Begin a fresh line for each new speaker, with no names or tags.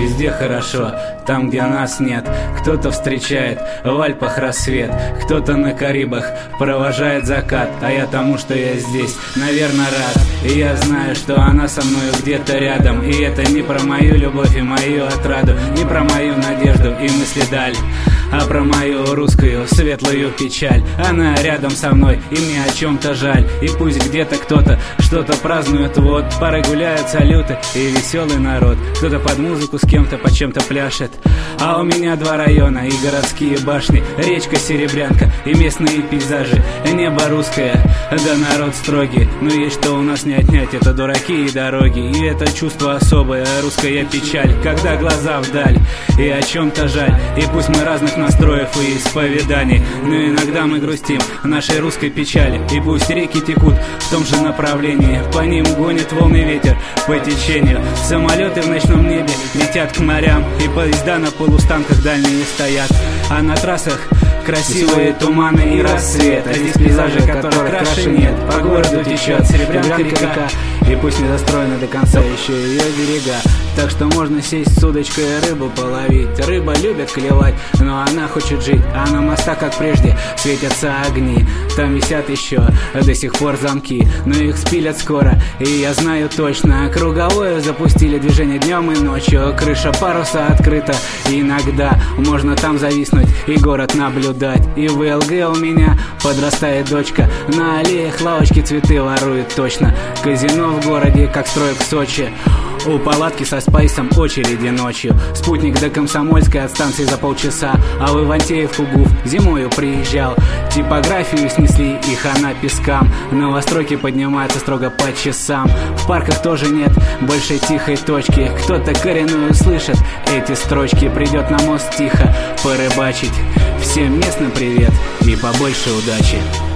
везде хорошо, там, где нас нет. Кто-то встречает в Альпах рассвет, кто-то на Карибах провожает закат. А я тому, что я здесь, наверное, рад. И я знаю, что она со мною где-то рядом. И это не про мою любовь и мою отраду, не про мою надежду и мысли даль, а про мою русскую светлую печаль. Она рядом со мной, и мне о чем-то жаль. И пусть где-то кто-то что-то празднует, вот пары гуляют, салюты и веселый народ. Кто-то под музыку с кем-то по чем-то пляшет. А у меня 2 района и городские башни, речка Серебрянка и местные пейзажи. Небо русское, да народ строгий, но есть что у нас не отнять, это дураки и дороги. И это чувство особое, русская печаль, когда глаза вдаль и о чем-то жаль. И пусть мы разных настроев и исповеданий, но иногда мы грустим нашей русской печали. И пусть реки текут в том же направлении, по ним гонит волны ветер по течению. Самолеты в ночном небе летят к морям, и поезда на полустанках дальние стоят. А на трассах красивые туманы и рассвет, а здесь пейзажи, которых краше нет. По городу течет Серебрянка река, и пусть не застроена до конца еще ее берега. Так что можно сесть с удочкой и рыбу половить. Рыба любит клевать, но она хочет жить. А на мостах, как прежде, светятся огни. Там висят еще до сих пор замки, но их спилят скоро, и я знаю точно. Круговое запустили движение днем и ночью. Крыша паруса открыта, и иногда можно там зависнуть и город наблюдать. И в ЛГ у меня подрастает дочка, на аллеях лавочки цветы воруют точно. Казино в городе, как строек в Сочи. У палатки со спайсом очереди ночью. Спутник до Комсомольской от станции за полчаса. А в Ивантеевку ГУФ зимою приезжал. Типографию снесли и хана пескам. Новостройки поднимаются строго по часам. В парках тоже нет больше тихой точки. Кто-то коренную слышит эти строчки, придет на мост тихо порыбачить. Всем местным привет и побольше удачи.